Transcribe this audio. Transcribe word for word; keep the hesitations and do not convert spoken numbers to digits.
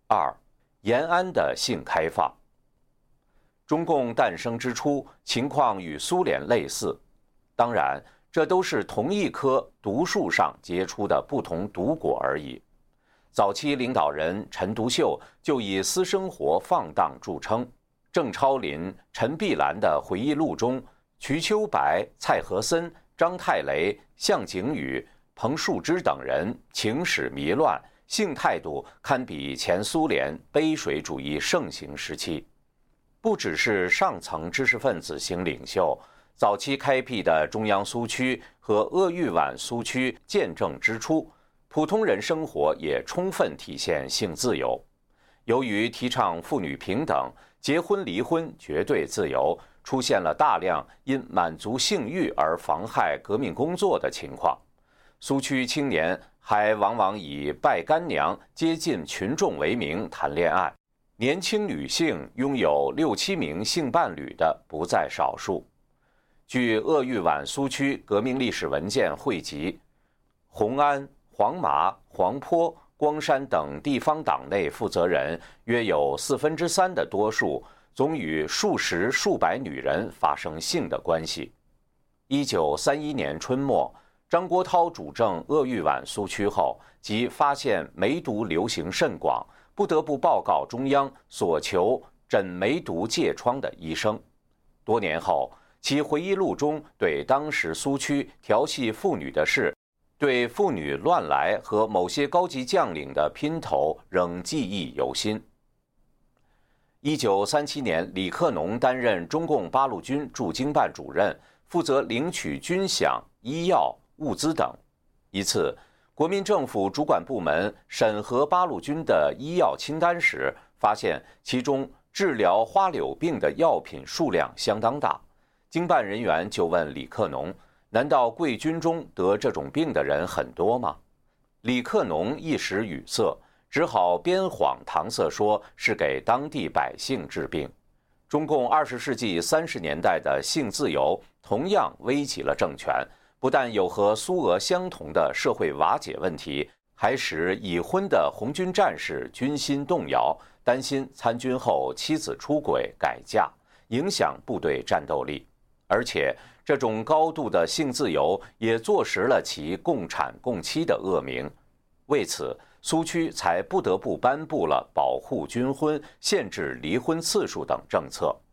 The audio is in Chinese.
二、延安的性开放。中共诞生之初，情况与苏联类似，当然，这都是同一棵独树上结出的不同毒果而已。早期领导人陈独秀就以私生活放荡著称。郑超林、陈碧兰的回忆录中，瞿秋白、蔡和森、张太雷、向景宇、彭树之等人情史迷乱，性态度堪比前苏联杯水主义盛行时期。不只是上层知识分子型领袖，早期开辟的中央苏区和鄂豫皖苏区建政之初，普通人生活也充分体现性自由。由于提倡妇女平等，结婚离婚绝对自由，出现了大量因满足性欲而妨害革命工作的情况。苏区青年还往往以拜干娘、接近群众为名谈恋爱，年轻女性拥有六七名性伴侣的不在少数。据鄂豫皖苏区革命历史文件汇集，红安、黄麻、黄坡、光山等地方党内负责人约有四分之三的多数总与数十数百女人发生性的关系。一九三一年春末，张国焘主政鄂豫皖苏区后，即发现梅毒流行甚广，不得不报告中央，所求诊梅毒疥疮的医生。多年后，其回忆录中对当时苏区调戏妇女的事，对妇女乱来和某些高级将领的姘头仍记忆犹新。一九三七年，李克农担任中共八路军驻京办主任，负责领取军饷、医药、物资等。一次，国民政府主管部门审核八路军的医药清单时，发现其中治疗花柳病的药品数量相当大。经办人员就问李克农：“难道贵军中得这种病的人很多吗？”李克农一时语塞，只好编谎搪塞说是给当地百姓治病。中共二十世纪三十年代的性自由同样危及了政权，不但有和苏俄相同的社会瓦解问题，还使已婚的红军战士军心动摇，担心参军后妻子出轨改嫁，影响部队战斗力。而且这种高度的性自由也坐实了其共产共妻的恶名。为此，苏区才不得不颁布了保护军婚、限制离婚次数等政策。